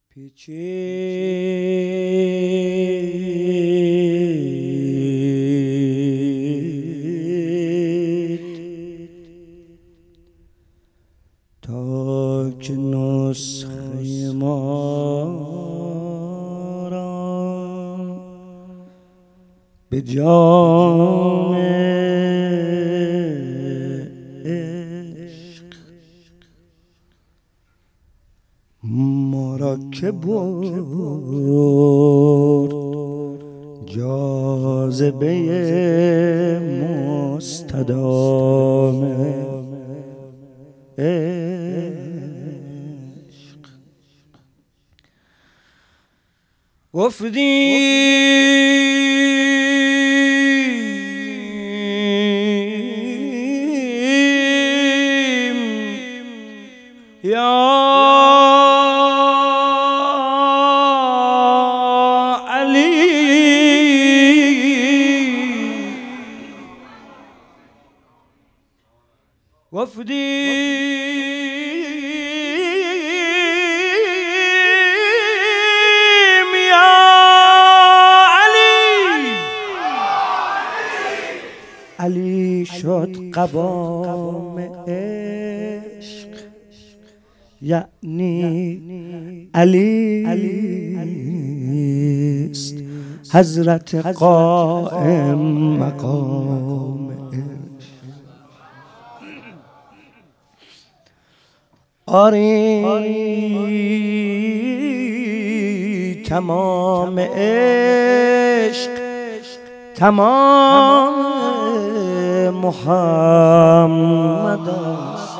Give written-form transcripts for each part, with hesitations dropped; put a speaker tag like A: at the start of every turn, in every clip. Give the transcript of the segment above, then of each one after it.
A: پیچید تا که نسخه ما را به جام عشق ما را که برد جاذبه مستدام عشق. گفتیم یا گفتیم یا علی. علی شد قوام عشق، یعنی علی است حضرت قائم مقام. آری تمام عشق تمام محمد است.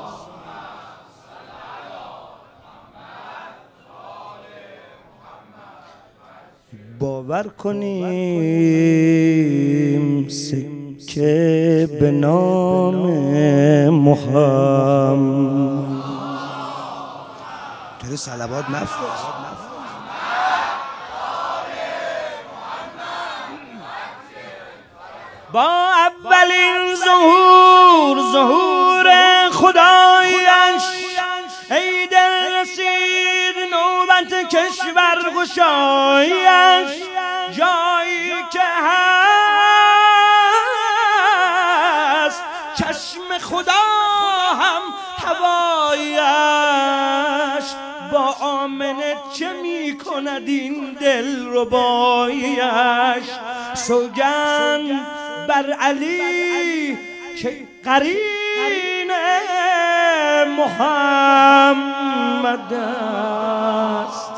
A: باور کنیم سکه به نام محمد. تو صلوات نفرست. با اولین ظهور خدایش ای دل رسید نوبت کشور گشایش. جایی که هست چشم خدا هم هوایش. با آمنه چه می کند این دل ربایش. سوگند بر علی که قرین محمد است.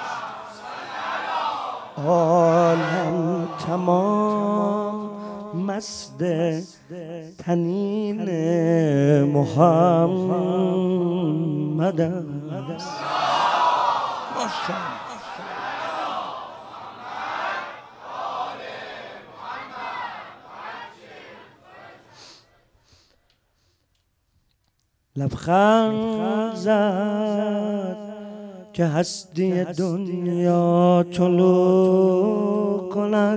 A: عالم تمام مست تنین محمد است. لبخند زد که هستی دنیا طلوع کند.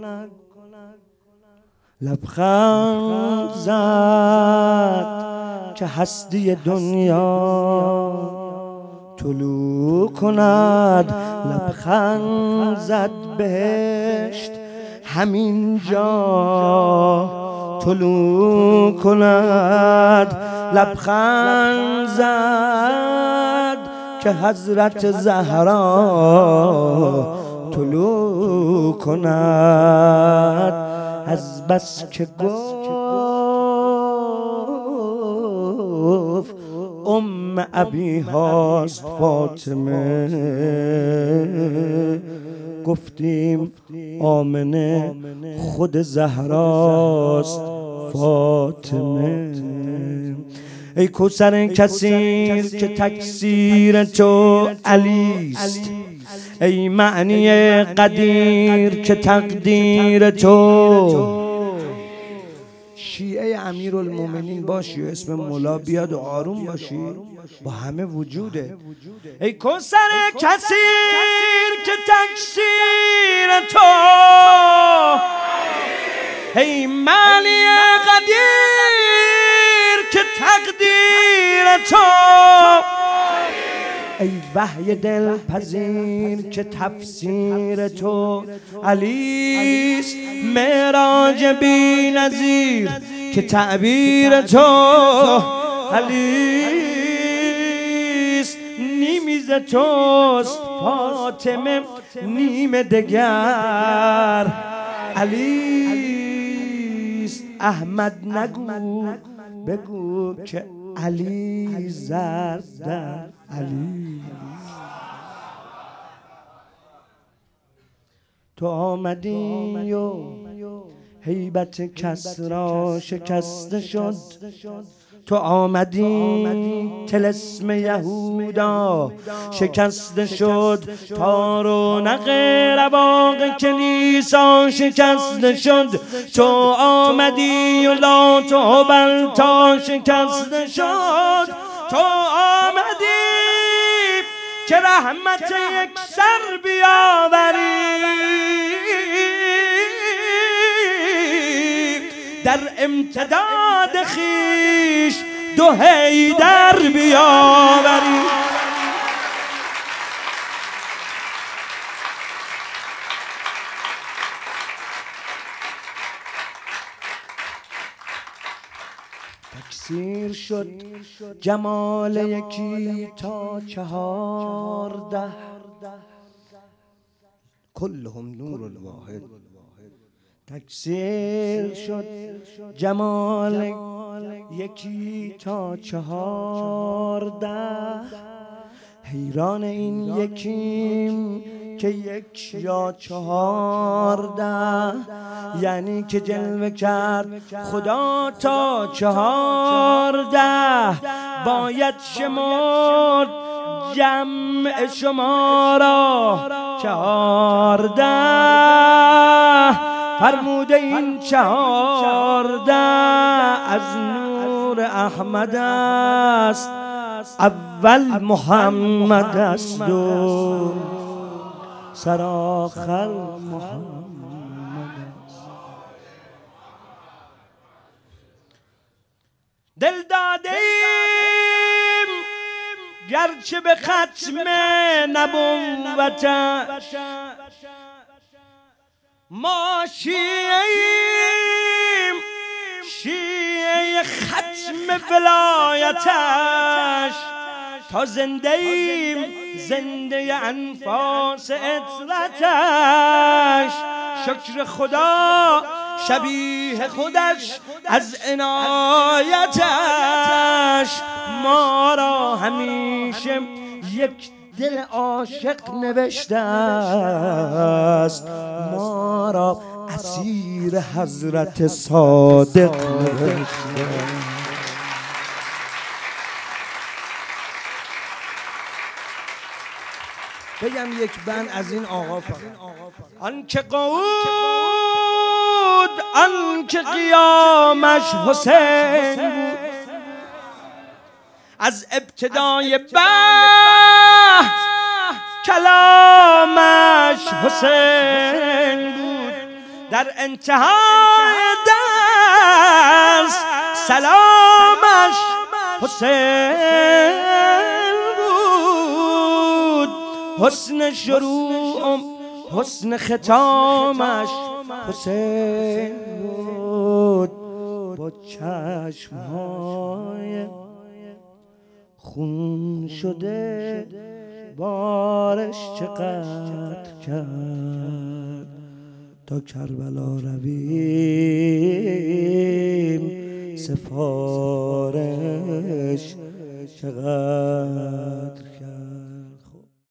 A: لبخند زد که هستی دنیا طلوع کند. لبخند زد بهشت همین جا طلوع کند. لبخند زد که حضرت زهرا طلوع کند. از بس که گفت ابی هاست فاطمه، گفتیم آمنه خود زهراست فاطمه. ای کوثر کثیر که تکثیر تو علیست، ای معنی قدیر که تقدیر تو. شیعه امیرالمومنین باشی و اسم مولا بیاد و آروم باشی، با همه وجوده. ای کوثر کثیر که تکثیر تو، ای معنی قدیر که تقدیر تو. ای وحی دلپذیر که تفسیر تو علیست، معراج بی نظیر که تعبیر تو علیست، نیمی ز توست فاطمه نیم دگر علیست. احمد نگو بگو که علی زد در علی. تو آمدی و هیبت کس را شکسته شد، تو آمدی طلسم یهودا شکسته شد، تا رونق رواق کلیسا شکسته شد، تو آمدی و لات و بلتا شکسته شد، تو آمدی که رحمت یک سر بیاوری، در امتداد خیش دو حیدر بیاوری. تکثیر شد جمال یکی تا 14، کلهم نور الواحد. تکثیر شد جمال یکی تا 14، حیران این یکیم که یک یا 14، یعنی که جلوه کرد خدا تا 14. باید شمرد جمع شما را 14، فرموده این 14 از نور احمد است، اول محمد است و سرآخر محمد است. دل دادیم گرچه به ختم نبوتش، ما شیعیم شیعه ختم ولایتش، تا زنده ایم زنده انفاس اطرتش. شکر خدا شبیه خودش از عنایتش، ما را همیشه یک دل عاشق نوشته است، ما را اسیر حضرت صادق نوشته. بگم یک بند از این آقا فقط. آن که قعود، آن که قیامش حسین بود، از ابتدای بحث کلامش حسین بود، در انتهای درس سلامش حسین بود، حسن شروع حسن ختامش حسین بود، با چشمهای خون شده بارش چقدر کرد، تا کربلا رویم سفارش چقدر